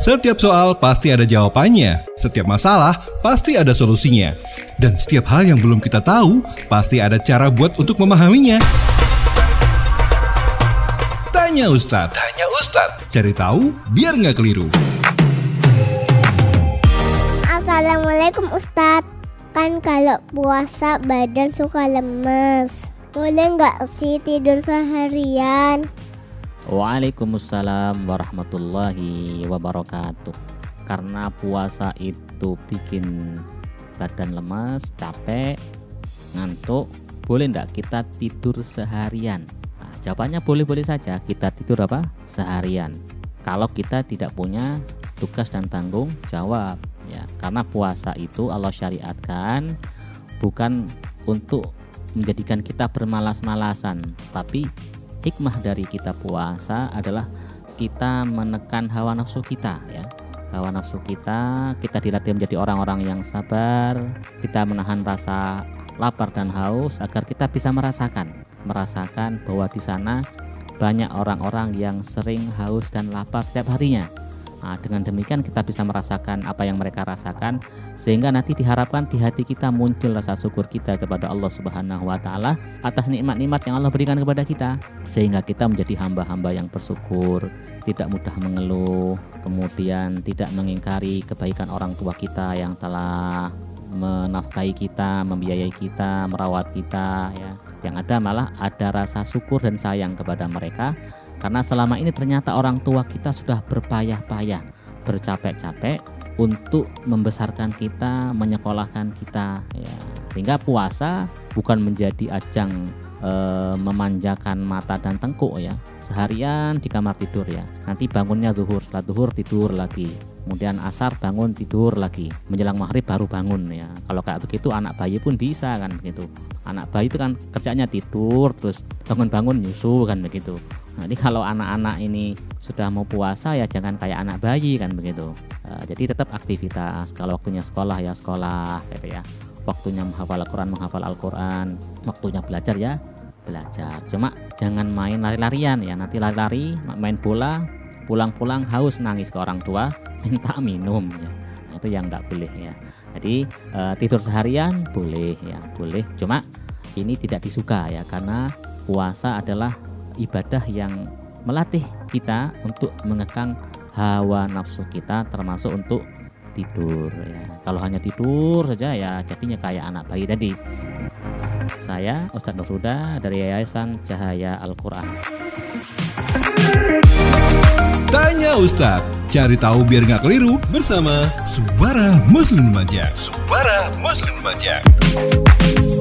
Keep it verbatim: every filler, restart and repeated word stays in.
Setiap soal pasti ada jawabannya, setiap masalah pasti ada solusinya. Dan setiap hal yang belum kita tahu, pasti ada cara buat untuk memahaminya. Tanya Ustadz. Tanya Ustadz. Cari tahu biar nggak keliru. Assalamualaikum Ustadz. Kan kalau puasa badan suka lemes, boleh nggak sih tidur seharian? Waalaikumsalam warahmatullahi wabarakatuh. Karena puasa itu bikin badan lemas, capek, ngantuk, boleh enggak kita tidur seharian? Nah, jawabannya boleh-boleh saja kita tidur apa? Seharian. Kalau kita tidak punya tugas dan tanggung jawab, ya. Karena puasa itu Allah syariatkan bukan untuk menjadikan kita bermalas-malasan, tapi hikmah dari kita puasa adalah kita menekan hawa nafsu kita, ya. Hawa nafsu kita, kita dilatih menjadi orang-orang yang sabar, kita menahan rasa lapar dan haus agar kita bisa merasakan, merasakan bahwa di sana banyak orang-orang yang sering haus dan lapar setiap harinya. Nah, dengan demikian kita bisa merasakan apa yang mereka rasakan, sehingga nanti diharapkan di hati kita muncul rasa syukur kita kepada Allah Subhanahu wa taala atas nikmat-nikmat yang Allah berikan kepada kita, sehingga kita menjadi hamba-hamba yang bersyukur, tidak mudah mengeluh, kemudian tidak mengingkari kebaikan orang tua kita yang telah menafkahi kita, membiayai kita, merawat kita, ya. Yang ada malah ada rasa syukur dan sayang kepada mereka. Karena selama ini ternyata orang tua kita sudah berpayah-payah, bercapek-capek untuk membesarkan kita, menyekolahkan kita, ya. Sehingga puasa bukan menjadi ajang e, memanjakan mata dan tengkuk, ya. Seharian di kamar tidur, ya. Nanti bangunnya zuhur, setelah zuhur tidur lagi. Kemudian asar bangun tidur lagi, menjelang maghrib baru bangun, ya. Kalau kayak begitu anak bayi pun bisa kan begitu. Anak bayi itu kan kerjanya tidur terus bangun-bangun nyusu kan begitu. Nah, ini kalau anak-anak ini sudah mau puasa ya jangan kayak anak bayi kan begitu. Uh, jadi tetap aktivitas. Kalau waktunya sekolah ya sekolah gitu ya. Waktunya menghafal Al-Quran menghafal Al-Quran. Waktunya belajar ya belajar. Cuma jangan main lari-larian ya. Nanti lari-lari main bola, pulang-pulang haus nangis ke orang tua minta minum ya. Nah, itu yang enggak boleh ya. Jadi uh, tidur seharian boleh ya boleh. Cuma ini tidak disuka ya karena puasa adalah ibadah yang melatih kita untuk mengekang hawa nafsu kita, termasuk untuk tidur ya. Kalau hanya tidur saja ya jadinya kayak anak bayi tadi. Saya Ustadz Nur Huda dari Yayasan Cahaya Al-Quran. Tanya Ustadz, cari tahu biar nggak keliru bersama Suara Muslim Remaja. Suara Muslim Remaja.